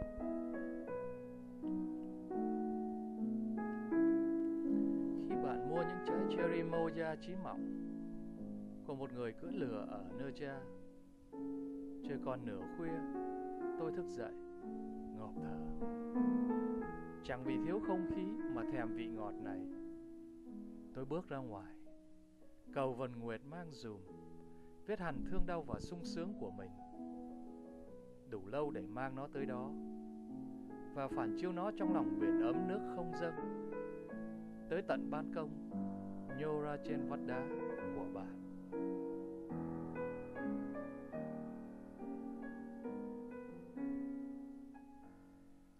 Khi bạn mua những trái cherry moja chí mọng của một người cưỡi lừa ở Nerja, trời còn nửa khuya, tôi thức dậy, ngộp thở. Chẳng vì thiếu không khí mà thèm vị ngọt này. Tôi bước ra ngoài, cầu vần nguyệt mang dùm, viết hẳn thương đau và sung sướng của mình. Đủ lâu để mang nó tới đó và phản chiếu nó trong lòng biển ấm nước không dâng, tới tận ban công, nhô ra trên vách đá của bạn.